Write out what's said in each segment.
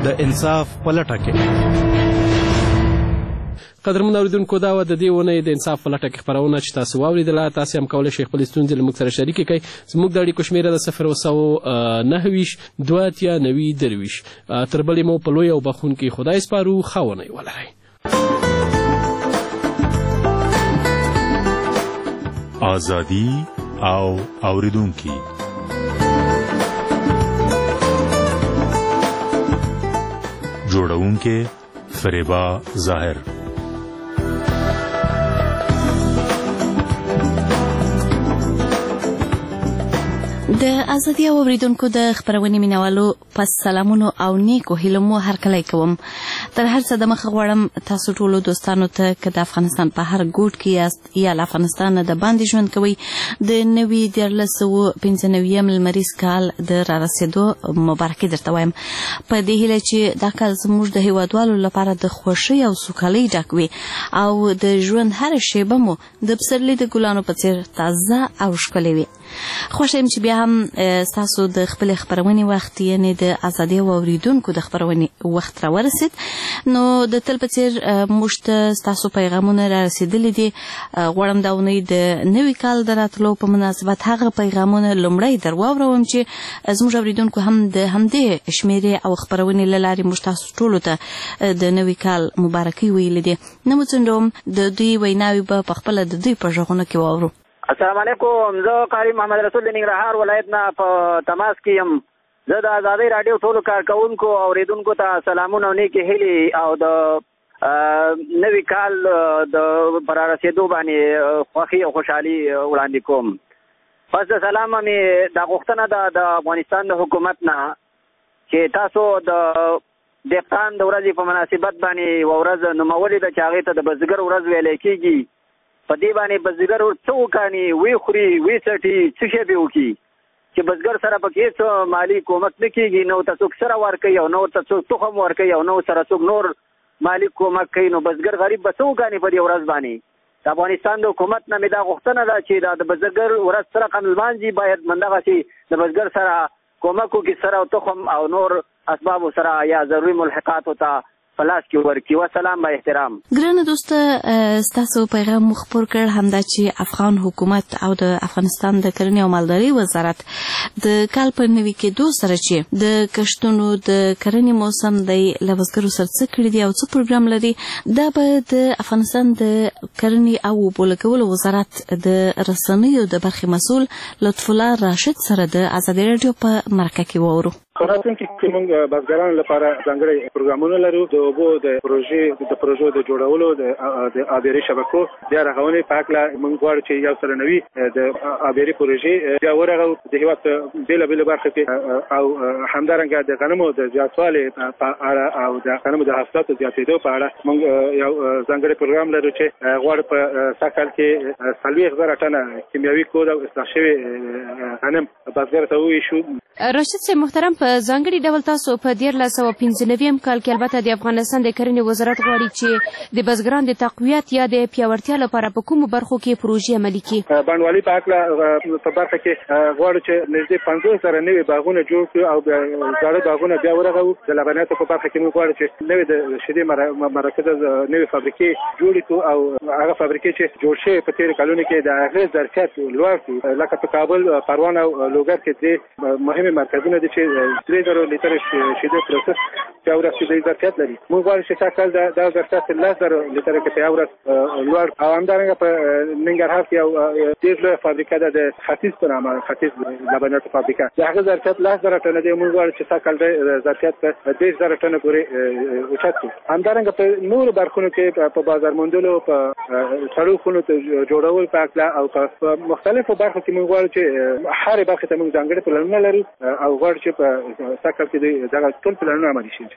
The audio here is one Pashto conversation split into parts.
د انصاف په لټه کې. قدرمن اوریدونکو، دا وه د دې اونۍ د انصاف په لټه کې خپرونه چې تاسو واورېدله. تاسې هم کولی شئ خپلې ستونزې له موږ سره شریکې کړئ. زموږ د اړیکو شمېره د 090 2 تر بلې مو په لوی او بخښونکي خدای سپارو. ښه اونۍ ولرئ. آزادي او اوریدونکي. جوړونکي فریبا ظاهر. د ازادي او اوریدونکو د خپرونې مینوالو پس سلامونو او نیکو هیلو مو هرکلی کوم. تر هر څه د مخه غواړم تاسو ټولو دوستانو ته که د افغانستان په هر ګوټ کې یاست یا له افغانستان نه د باندې ژوند کوئ د نوي 1495 لمریز کال د رارسېدو مبارکي درته وایم. په دې هیله چې دا کال زموږ د هیوادوالو لپاره د خوښۍ او سوکالۍ ډک وي او د ژوند هره شیبه مو د پسرلي د ګلانو په څېر تازه او ښکلې وي. خوښه یم چې بیا هم ستاسو د خپلې خپرونې وخت یعنې د ازادۍ او اوریدونکو د خپرونې وخت راورسېد. نو د تل په څېر موږ ته ستاسو پیغامونه رارسېدلي دي. غواړم دا اونۍ د نوي کال د راتلو په مناسبت هغه پیغامونه لومړی در واوروم چې زموږ اوریدونکو هم د همدې شمېرې او خپرونې له لارې موږ تاسو ټولو ته د نوي کال مبارکۍ ویلي دي. نه مو څنډوم، د دوی ویناوې به په خپله د دوی په غږونو کې واورو. السلام علیکم، زه قاری محمد رسول د ننګرهار ولایت نه په تماس کې یم. زه د ازادۍ راډیو ټولو کارکوونکو او اوریدونکو ته سلامونه او نیکې هیلې او د نوي کال د پر رسېدو باندې خوښي او خوشحالي وړاندې کوم. پس د سلام مې دا غوښتنه ده د افغانستان د حکومت نه چې تاسو د دهقان د ورځې په مناسبت باندې یوه ورځ نومولې ده چې هغې ته د بزګر ورځ ویلی کېږي. په دې باندې بزګر څه وکړي، وی خوري، وی څټي، څه شی به وکړي چې بزګر سره پکې څه مالي کومک نه کېږي، نه ورته څوک سره ورکوي او نه ورته څوک تخم ورکوي او نه ورسره څوک نور مالي کومک کوي. نو بزګر غریب به څه وکړي په دې ورځ باندې. د افغانستان د حکومت نه مې دا غوښتنه ده چې دا د بزګر ورځ سره رقم لمانځي، باید همدغسې د بزګر سره کومک وکړي، سره تخم او نور اسبابو سره یا ضروري ملحقاتو ته پلاس کې ورکی. وسلام با احترام. ګرانه دوسته، ستاسو پیغام مو خپور کړ همدا چې افغان حکومت او د افغانستان د کرنې او مالدارۍ وزارت د کال په نوي کېدو سره چې د کښتونو د کرنې موسم دی له بزګرو سره څه کړي دي او څه پروګرام لري. دا به د افغانستان د کرنې او اوبو لګولو وزارت د رسنیو د برخې مسؤل لطف الله راشد سره د ازادۍ راډیو په مرکه کې واورو. په راتلونکي کې موږ بزګرانو لپاره ځانګړي پروګرامونه لرو. د اوبو د پروژو د جوړولو د آبیاري شبکو بیا رغونې په هکله موږ غواړو چې یو سره نوي د آبیاري پروژې بیا ورغو د هېواد په بېلابېلو برخو کې او همدارنګه د غنمو د زیاتوالي په اړه او د غنمو د حاصلاتو زیاتېدو په اړه موږ یو ځانګړی پروګرام لرو چې غواړو په سږ کال کې 40,000 ټنه کیمیاوي کود او اصلاح شوي غنم بزګر ته وویشو. راشد صاحب محترم، په ځانګړي ډول تاسو په 1495 کال کې البته د افغانستان د کرنې وزارت غواړي چې د بزګرانو د تقویت یا د پیاوړتیا لپاره په کومو برخو کې پروژې عملي کړي؟ بڼوالي په هکله په برخه کې غواړو چې نږدې 50,000 نوي باغونه جوړ کړو او زاړه باغونه بیا ورغوو. د لبنیاتو په برخه کې موږ غواړو چې نوې د شیدې مراکز نوې فابریکې جوړې کړو او هغه فابریکې چې جوړ شوې په تېرو کلونو کې د هغې ظرفیت لوړ کړو. لکه په کابل، پروان او لوګر کې درې مهمې مرکزونه دي چې 3,000 لیتره شیدې پروسس په ورځ کې د ظرفیت لري. موږ غواړو چې سږ کال دا ظرفیت 10,000 لیتره کې په ورځ لوړ او همدارنګه په ننګرهار کې یو ډېر لویه فابریکه ده د ختیځ په نامه، ختیځ لبنیاتو فابریکه. د هغه ظرفیت 10,000 ټنه دی. موږ غواړو چې سږ کال د ظرفیت په 10,000 ټنه پورې اوچت کړو. همدارنګه په نورو برخونو کې په بازار موندلو، په سړو خونو جوړول په هکله او په مختلفو برخو کې موږ غواړو چې هرې برخې ته موږ ځانګړي پلانونه لرو او غواړو چې په سږ کال کې دغه ټول پلانونه عملي شي.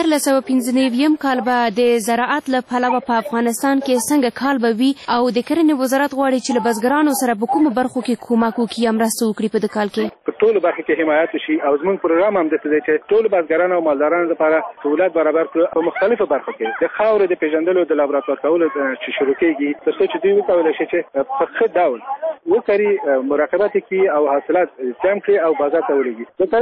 1495 کال به د زراعت له پلوه په افغانستان کې څنګه کال به وي او د کرنې وزارت غواړي چې له بزګرانو سره په کومو برخو کې کومک وکړي یا مرسته وکړي په دې کال کې؟ په ټولو برخو کې حمایت وشي او زموږ پروګرام هم داسې دی چې ټولو بزګرانو او مالدارانو لپاره سهولت برابر کړو. په مختلفو برخو کې د خاورې د پیژندلو د لابراتوار کولو چې شروع کېږي تر څو چې دوی وکولی شي چې په ښه ډول وکړي، مراقبت کړي او حاصلات جمع کړي او بازار ته ولېږي. د کرنې له پلوه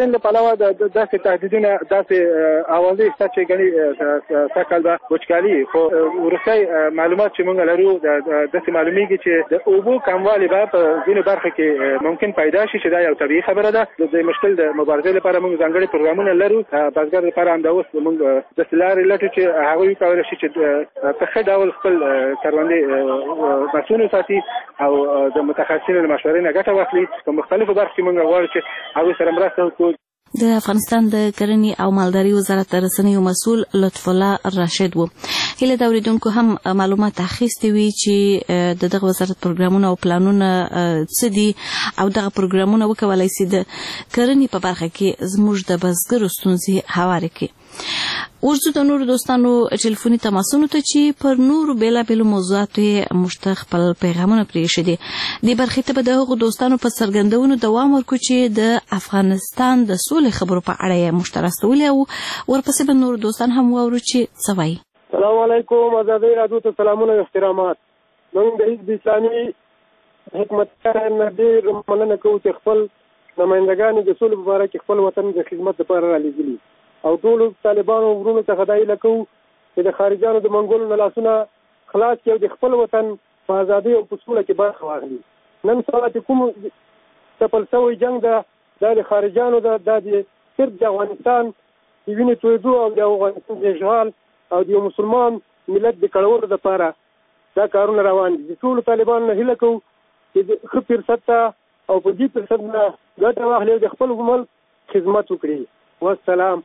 علاوه داسې تهدیدونه داسې اوازې شته چې ګڼي سږکال به وچکالي خو وروستی معلومات چې موږ لرو داسې معلومیږي چې د اوبو کموالی به په ځینو برخو کې ممکن پیدا شي چې دا یو طبیعي خبره ده. د دې مشکل د مبارزې لپاره موږ ځانګړي پروګرامونه لرو. بزګر لپاره همدا اوس موږ داسې لارې لټو چې هغوی کولی شي چې په ښه ډول خپل کروندې مسؤل وساتي او د متخصصینو له مشورې نه ګټه واخلي. په مختلفو برخو کې موږ غواړو چې هغوی سره مرسته وکړو. د افغانستان د کرنې او مالدارۍ وزارت د رسنیو مسؤل لطف الله راشد و. هیله د اوریدونکو هم معلومات اخیستي وي چې دغه وزارت پروګرامونه او پلانونه څه دي او دغه پروګرامونه وکولای شي د کرنې په برخه کې زموږ د بزګرو ستونزې هوارې کړي. ورځو د نورو دوستانو ټلیفوني تماسونو ته چې پر نورو بیلابیلو موضوعاتو یې موږ ته خپل پیغامونه پرېښي دي. دې برخې ته به د هغو دوستانو په څرګندونو دوام ورکړو چې د افغانستان د سولې خبرو په اړه یې موږ ته راستولي او ورپسې به نور دوستان هم واورو چې څه وایي. السلام علیکم. ازادۍ راډیو ته سلامونه او احترامات. موږ د حزب اسلامي حکومتیار نه ډېر مننه کوو چې خپل نمایندګان د سولې په باره کې خپل وطن د خدمت لپاره رالېږلي او ټولو طالبانو ورونو څخه دا هیله کوو چې د خارجیانو د منګولو نه لاسونه خلاص کړي او د خپل وطن په ازادۍ او په سوله کې برخه واخلي. نن سبا چې کوم تپل شوی جنګ ده دا د خارجیانو ده، دا د صرف د افغانستان د وینې تویېدو او د افغانستان د اشغال او د یو مسلمان ملت د کړولو دپاره دا کارونه روان دي. د ټولو طالبانو نه هیله کوو چې د ښه فرصت ته او په دې فرصت نه ګټه واخلي او د خپل ملک خدمت وکړي. والسلام.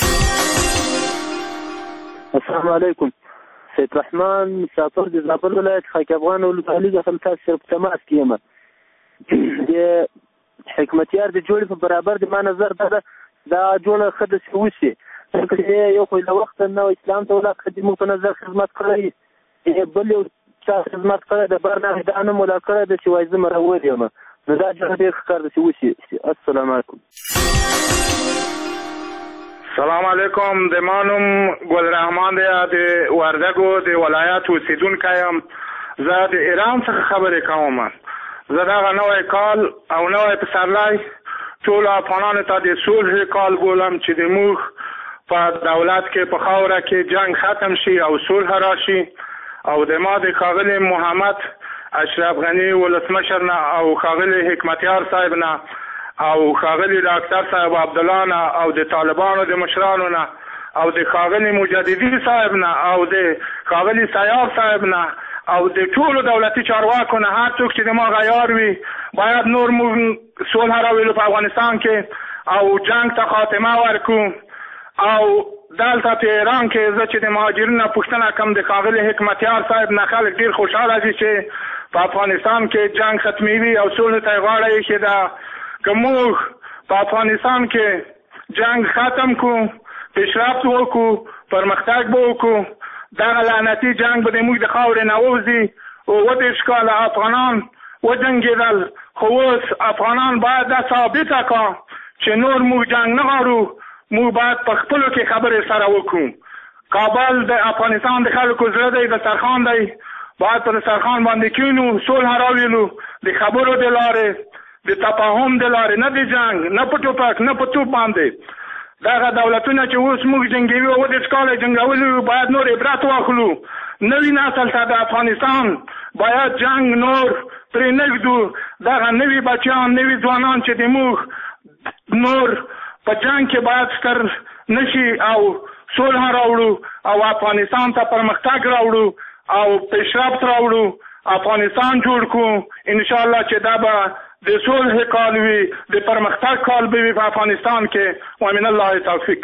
السلام علیکم. سید رحمان مسافر د زابل ولایت خاک افغان ولسوالۍ څخه تاسو سره په تماس کې یم. د حکمتیار د جوړې په برابر د ما نظر دا جوړه ښه داسې وشي ځکه یو خو له وخته نه اسلام ته ولاړ د موږ په نظر خدمت کړی، بل یو چا خدمت کړی د بر نه دا نه مولا کړی ده چې وایي زه مرور یم. نو دا جوړه ډېر ښه کار داسې وشي. السلام علیکم. سلام علیکم. د مانوم ګل رحمان دی د وردګو د ولایت اوسیدونکی یم. زه د ایران څخه خبرې کوم. زه دغه نوی کال او نوی پسرلی ټولو افغانانو ته د صلح کال بولم چې د موږ په دولت کې په خاوره کې جنگ ختم شي او صلح راشي او د ما د ښاغلي محمد اشرف غني ولسمشر نه او ښاغلي حکمتیار صاحب نه او ښاغلي ډاکټر صاحب عبدالله نه او د طالبانو د مشرانو نه او د ښاغلي مجددي صاحب نه او د ښاغلي سیاف صاحب نه او د ټولو دولتي چارواکو نه هر څوک چې د ما غیار وي باید نور موږ صلح راولو په افغانستان کې او جنگ ته خاتمه ورکو. او دلته په ایران کې زه چې د مهاجرینو پوښتنه کوم د ښاغلي حکمتیار صاحب نه خلک ډېر خوشحاله دي چې په افغانستان کې جنگ ختمیوي او صلح ته یې غاړه ایښې ده. که موږ په افغانستان کې جنگ ختم کړو، پیشرفت وکړو، پرمختګ به وکړو، دغه لعنتي جنگ به د موږ د خاورې نه ووځي. 30 کاله افغانان وجنګېدل، خو اوس افغانان باید دا ثابته کړه چې نور موږ جنگ نه غواړو، موږ باید په خپلو کې خبرې سره وکړو. کابل د افغانستان د خلکو زړه دی، دسترخوان دی، باید په دسترخوان باندې کینو، صلح راولو د خبرو د لارې، د تفاهم د لارې، نه د جنگ، نه په ټوپک، نه په توپ باندې. دغه دولتونه چې اوس موږ جنګوي او 30 کاله جنګولي باید نور عبرت واخلو. نوی نسل ته د افغانستان باید جنگ نور پرې نږدو. دغه نوي بچیان، نوي ځوانان چې د موږ نور په جنگ کې باید ستر نشي او صلح راوړو او افغانستان ته پرمختګ راوړو او پیشرفت راوړو، افغانستان جوړ کړو. انشاءالله چې دا به د صلح کال وي، د پرمختګ کال به وي په افغانستان کې. ومن الله توفیق.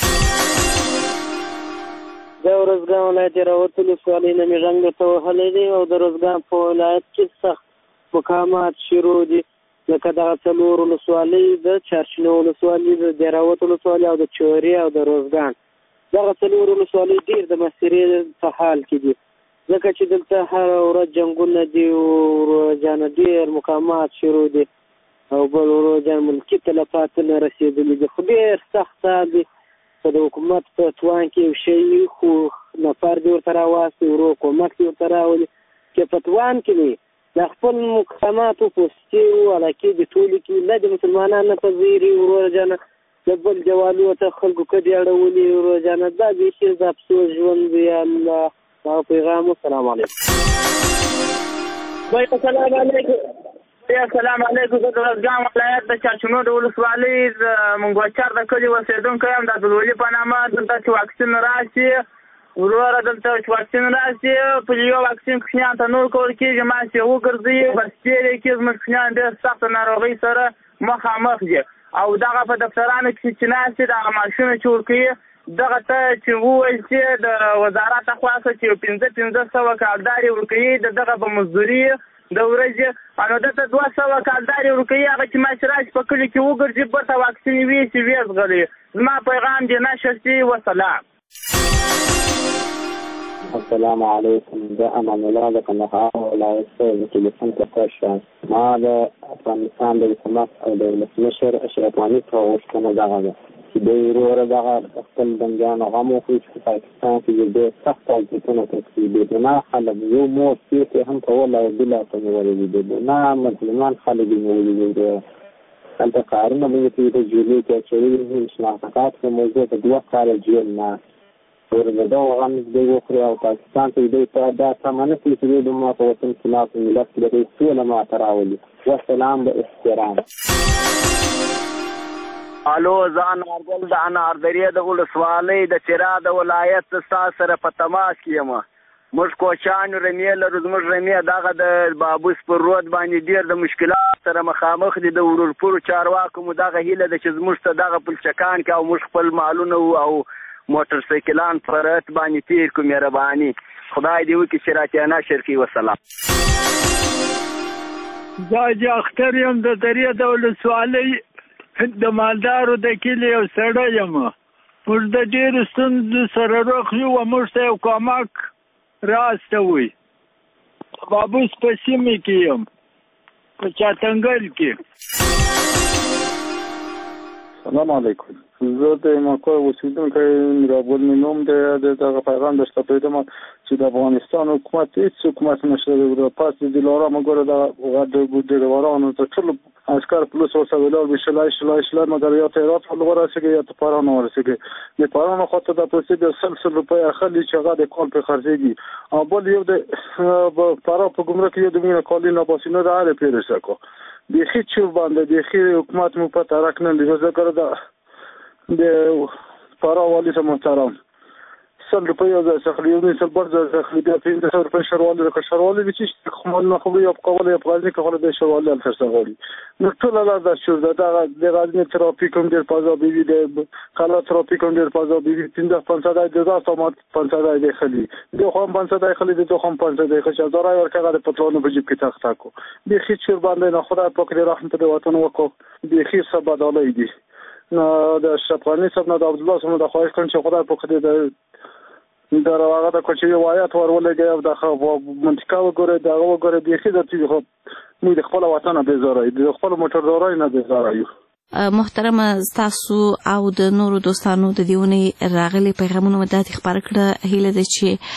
د روزګان ولایت راوت ولسوالۍ نه مې رنګ درته وهلی دی او د روزګان په ولایت کې سخت مقامات شروع دي، لکه دغه 4 ولسوالۍ د چارشینو ولسوالۍ، د دیراوت ولسوالۍ او د چوري او د روزګان. دغه 4 ولسوالۍ ډېر د مسیرې په حال کې دي ځکه چې دلته هره ورځ جنګونه دي او ورځانه ډېر مقامات شروع دي او بل ورځان ملکي تلفات نه رسېدلي دي. خو ډېر سخت حال دي که د حکومت په توان کې یو شی خو نفر دې ورته راواستي، ورو کومک دې ورته راولي، چې په توان کې دی د خپل مقاماتو پوستې او علاقې د ټولې کې نه د مسلمانانو نه په زیري ورځانه د بل جوالو ته خلکو کډې اړولې روزانه دا بیخي د افسوس ژوند دی. الله دا پیغام. السلام علیکم. السلام علیکم. زه د روزګان ولایت د چارچنو د ولسوالۍ منګوچار د کلي اوسېدونکی یم. د عبدالولي په نامه. دلته چې واکسین راشي وروره، دلته چې واکسین راشي پولیو واکسین کوچنیانو ته نور کول کېږي. ما چې وګرځي بس تېرې کې زموږ کوچنیان ډېر سخته ناروغۍ سره مخامخ دي. او دغه په دفترانو کې چې ناست دي دغه معاشونه چې ورکوي دغه ته چې وویل چې د وزارت خوا څخه چې 1500 کالدارې ورکوي دغه به مزدوري د ورځې نو دلته 200 کالدارې ورکوي. هغه چې ما چې راشي په کلي کې وګرځي بېرته واکسین ویسي ویزغلي. زما پیغام دی نشستي. وسلام. السلام علیکم. د امان الله د کندهار ولایت څخه ټلیفون کوم. ما د افغانستان د حکومت او د ولسمشر اشرف غني په غوښتنه دغه ده چې دوی وروره دغه خپل بندیانو غم وکړي چې پاکستان کې ډېر سخت حالتونه کوي. بېګناه خلک یو مور سپی هم کول او بله ته نیولي دي. بېګناه مظلومان خلک یې نیولي دي. هلته کارونه به یې کوي. د جیلې کې اچولي دي. شناختات په موضوع په 2 کاله جیل نه ورنده غم دې وکړي او پاکستان ته دې ته دا سمانه چې دې د ما په وطن خلاف ملت کې دې ټول ما تراولي. والسلام باحترام. الو ځان ارګل د انار درې د ولسوالۍ د چرا د ولایت سره په تماس کې یم. موږ کوچان رمې لرو. زموږ رمې دغه د بابوس پر رود باندې ډېر د مشکلات سره مخامخ دي. د ورورپورو چارواکو مو دغه هیله ده چې زموږ ته دغه پلچکان کې او موږ خپل مالونه او موټر سایکلان فرت باندې تیر کو. مهرباني خدای دې وکړي چې راته نشر کړي. وسلام. زاج اختر یم د درې د ولسوالۍ د مالدارو د کلي یو سړی یم. موږ د ډېرو ستونزو سره رخ یو. موږ ته یو کمک راستوئ. بابوس په سیمې کې یم په چاتنګل کې. سلام علیکم. زه د مکوه اوسېدونکی میرابول مې نوم دی. دغه پیغام درته پرېږدم چې د افغانستان حکومت هېڅ حکومت نشته. د پاس د دلارام ګوره د ډریورانو ته ټول عسکر پولیس ورسره ولاړ وي شلای مګر یا ته هرات ورسېږي یا ته پاران ورسېږي. د پاران خواته د پیسې د 100 روپۍ اخلي چې هغه د کال پرې خرڅېږي. او بل یو د پارا په ګمرک یو د مینه کالي نباسي نه د هرې پیرې سکو بیخي چور باندې بیخي حکومت مو په ترک نه دی. ذکر د پارا والی ته محترم 100 روپۍ از څخه یو نه سل برځ څخه بیا 500 روپۍ شروالي د شروالي چې خمول نه خو یو قواله یو غازی کول د شروالي تر څنګه غوړي. نو ټول لا د شور د غازی ترافیک هم ډیر پازا بي د کالا ترافیک هم ډیر پازا بي 350 د 550 د خلی د خو 550 خلی د خو 550 خو زرا ورکه د پټرونو په جيب کې تخته کو. بيخي چور باندې نه خدای پاک دې رحمت د وطن وکړو. بيخي سبادالای دي. نو د شپانی صاحب نه د عبد الله صاحب د خواهش کوم چې خدای پاک دې در واقع د کوچي روایت ورولګي او د منطقه وګوره دا وګوره بيخي د تي خو موږ د خپل وطن به زارای د خپل موټر زارای نه به زارای. محترم تاسو او د نورو دوستانو د دیونې راغلي پیغامونه مدات خبر کړه. هیله ده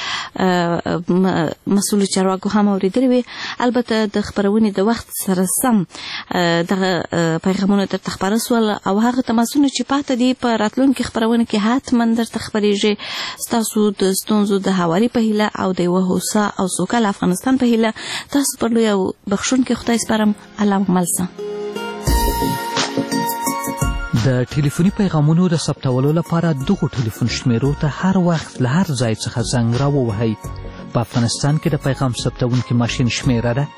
چې مسؤل چارواکو هم اوریدلي وي. البته د خبرونې د وخت سره سم دغه پیغامونه تر خبره سول او هغه تماسونه چې پاتې دي په راتلونکي خبرونه کې حتما درته خبرېږي. تاسو د ستونزو د حواله په هیله او د وهوسا او سوکال افغانستان په هیله تاسو پر لوی بخښونکي خدای سپارم. الله ملسه. د ټلیفوني پیغامونو د ثبتولو لپاره دغه ټلیفون شمیرو ته هر وخت له هر ځای څخه زنګ راووهئ. په افغانستان کې د پیغام ثبتونکي ماشین شمیره ده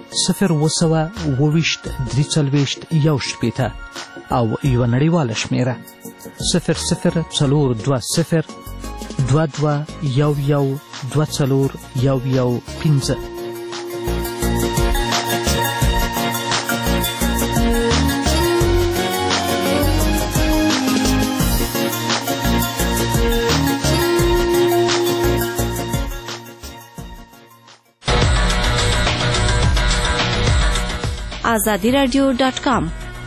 020 340 1 او یو نړیواله شمیره 0040 22 11 24 azadiradio.com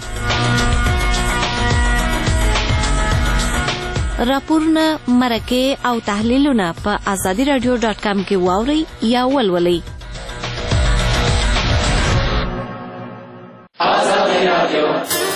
راپورونه مرکه او تحلیلونه په azadiradio.com کې واورئ یا ولولئ. Azadi Radio